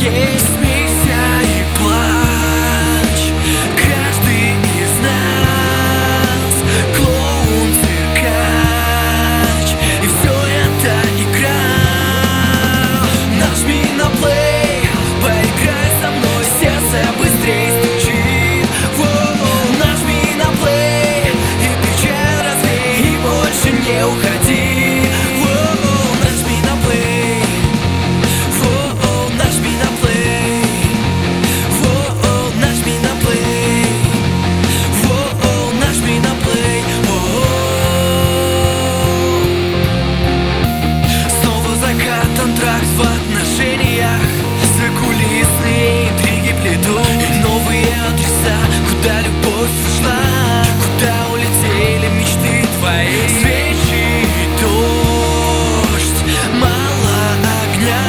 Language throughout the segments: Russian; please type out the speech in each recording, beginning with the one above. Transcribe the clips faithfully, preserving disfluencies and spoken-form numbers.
Есть смейся и плачь, каждый из нас клоун, циркач, и все это игра. Нажми на плей, поиграй со мной, сердце быстрей стучит. Воу, нажми на плей, и печаль развей, и больше не уходи. Контракт в отношениях, закулисные интриги плетут, и новые адреса, куда любовь ушла, куда улетели мечты твои. Свечи и дождь, мало огня,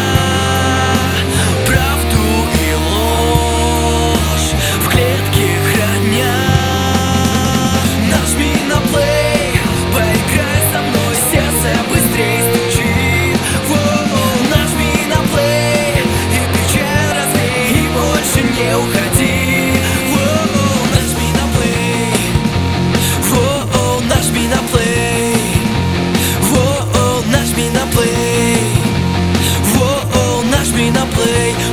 правду и ложь в клетке храня. Нажми на плей, поиграй со мной, сердце быстрей стучит. Не уходи, воу, нажми на плей, воу, нажми на плей, воу, нажми на плей, воу, нажми на плей.